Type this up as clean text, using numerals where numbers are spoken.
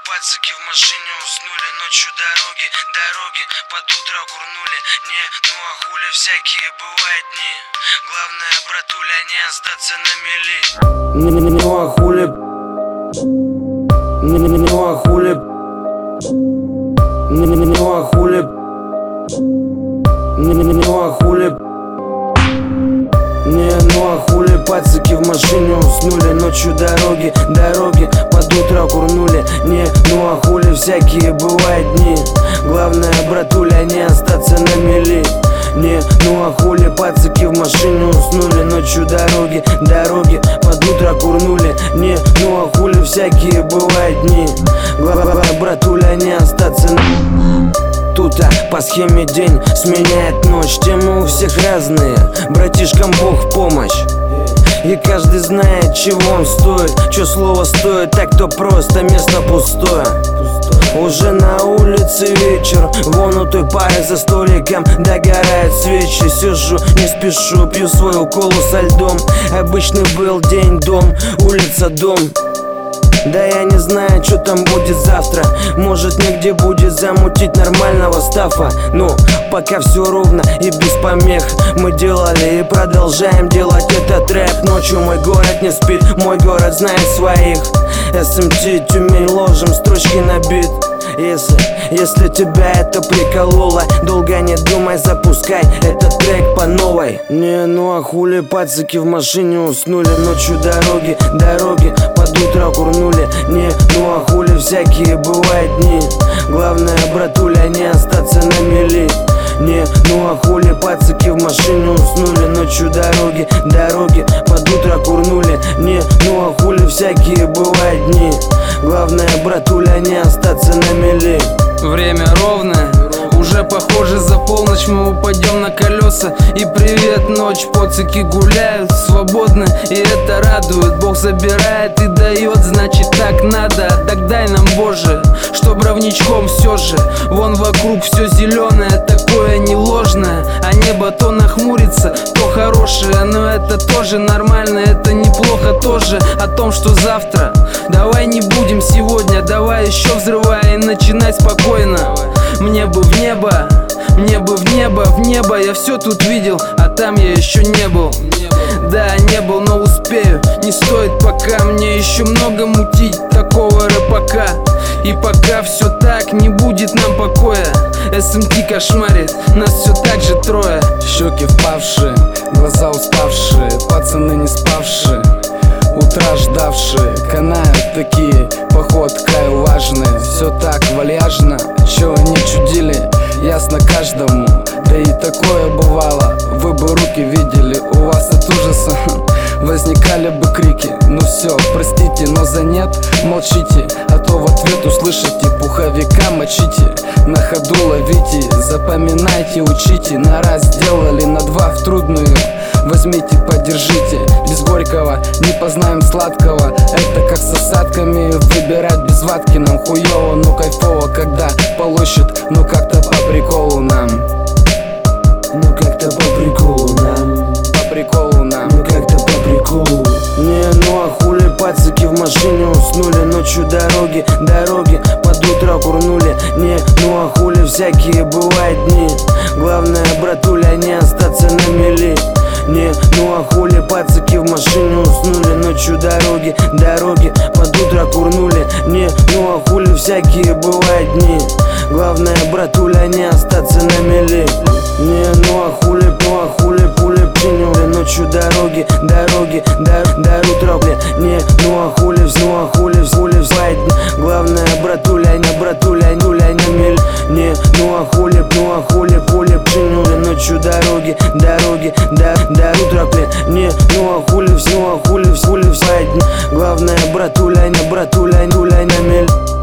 Пацаки в машине уснули, ночью дороги под утро курнули. Не, ну а хули, всякие бывают дни. Главное, братуля, не остаться на мели. Ну а хули, ну а хули, ну а хули, ну а хули. Не, ну а хули, пацаки в машине уснули. Ночью дороги под утро курнули. Не, ну а хули, всякие бывают дни. Главное, братуля, не остаться на мели. Не, ну а хули, пацаки в машине уснули. Ночью дороги под утро курнули. Не, ну а хули, всякие бывают дни. Главное, братуля, не остаться на мели. Тут по схеме день сменяет ночь. Темы у всех разные, братишкам Бог в помощь. И каждый знает, чего он стоит. Чё слово стоит, так то просто место пустое. Уже на улице вечер, вон у той пары за столиком догорают свечи. Сижу, не спешу, пью свою колу со льдом. Обычный был день, дом, улица, дом. Да я не знаю, что там будет завтра. Может, негде будет замутить нормального стафа. Но пока все ровно и без помех. Мы делали и продолжаем делать этот рэп. Ночью мой город не спит, мой город знает своих. СМТ, Тюмень, ложим строчки на бит. Если тебя это прикололо, долго не думай, запускай этот трек по новой. Не, ну а хули, пацаки в машине уснули. Ночью дороги под утро курнули. Не, ну а хули, всякие бывают дни. Главное, братуля, не остаться на мели. Не, ну а хули, пацаки в машине уснули. Ночью дороги под утро курнули. Не, ну а хули, всякие бывают дни. Главное, братуля, не остаться на мели. Время ровное, уже похоже за полночь мы упадем на колеса. И привет, ночь, пацаки гуляют свободно, и это радует. Бог забирает и дает, значит так надо. Так дай нам, Боже, чтоб ровничком все же. Вон вокруг все зеленое, такое не ложное. А небо то нахмурится, то хорошее. Но это тоже нормально, это неплохо тоже. О том, что завтра, давай не будем сегодня. Давай еще взрывай и начинай спокойно. Мне бы в небо, в небо. Я все тут видел, а там я еще не был. Да, не был, но успею. Не стоит пока, мне еще много мутить такого рэпака. И пока все так, не будет нам покоя. СМТ кошмарит, нас все так же трое. Щеки впавшие, глаза уставшие, пацаны не спавшие, утра ждавшие, канают такие, поход край важный. Все так вальяжно, чё они чудили, ясно каждому. Да и такое бывало, вы бы руки видели, у вас от ужаса возникали бы крики. Ну все, простите, но за нет молчите, а то в ответ услышите пуховика мочите. На ходу ловите, запоминайте, учите. На раз сделали, на два в трудную возьмите, подержите. Без горького не познаем сладкого. Это как с осадками выбирать без ватки. Нам хуёво, но кайфово, когда полощет. Но как-то по приколу нам. Ну как-то по приколу нам. По приколу нам. Ну как-то по приколу. Не, ну а хули, пацаки в машине уснули. Ночью дороги под утро курнули. Не, ну а хули, всякие бывают дни. Главное, братуля, не остаться на мели. Не, ну а хули, пацаки в машине уснули. Ночью дороги под утро курнули. Не, ну а хули, всякие бывают дни. Главное, братуля, не остаться на мели. Не, ну а хули, пули приняли. Ночью дороги до утра. Не, ну а хули, бывает дни. Главное, братуля, не мели. Не, ну а хули, пули приняли. Ночью дороги до утра. Не, ну а хули, бывает дни. Главное, братуля, не мели.